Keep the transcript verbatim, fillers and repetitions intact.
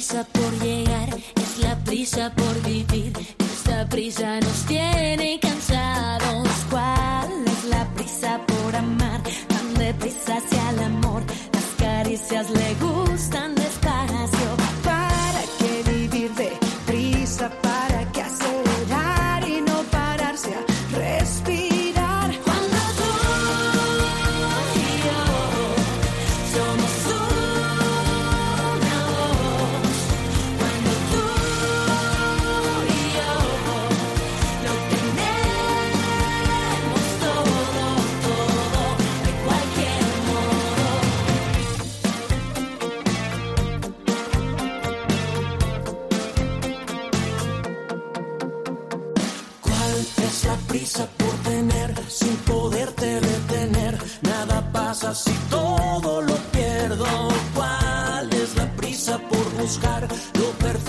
prisa por llegar, es la prisa por vivir. Esta prisa nos tiene cansados. ¿Cuál es la prisa por amar? Tan deprisa hacia el amor. Las caricias le gustan despacio. ¿Para qué vivir de prisa? ¿Para qué acelerar y no pararse a respirar? Cuando tú y yo somos una voz. Cuando tú y yo lo tenemos todo, todo, de cualquier modo. ¿Cuál es la prisa por tener sin poderte retener? Nada pasa si todo lo pierdo. ¿Cuál es la prisa por buscar lo perfecto?